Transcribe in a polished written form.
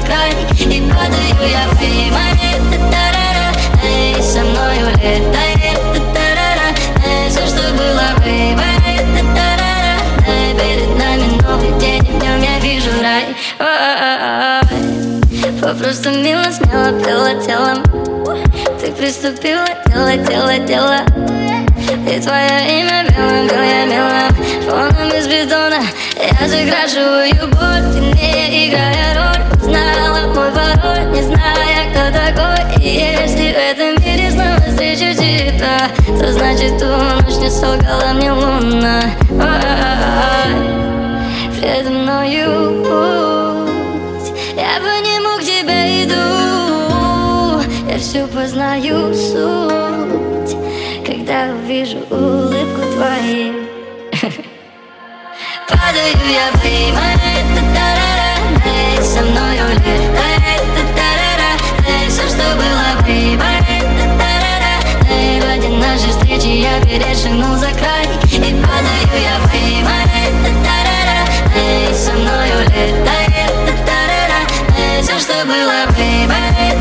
край. И падаю я, baby, та-та-ра-ра. Эй, со мною летай, та-та-ра-ра. Эй, все, что было, baby, та-та-ра-ра. Эй, перед нами новый день, в нем я вижу рай. Попросту мило, смело пела телом. Ты приступила, дело. И твое имя белым, бел я мелом. Фоном из бетона я закрашиваю боль. Ты мне играя роль, знала мой пароль, не зная, кто такой. И если в этом мире снова встречу тебя, то значит ту ночь не солгала мне луна. Предо мною путь, я по нему к тебе иду. Я всю познаю суть, когда увижу улыбку твою. Падаю я, baby, та-та-ра-ра. Эй, со мною летай, та-та-ра-ра. Эй, все, что было, baby, та-та-ра-ра. Эй, в один нашей встречи я перешагнул за край. И падаю я, baby, та-та-ра-ра. Эй, со мною летай, та-та-ра-ра. Эй, все, что было, baby.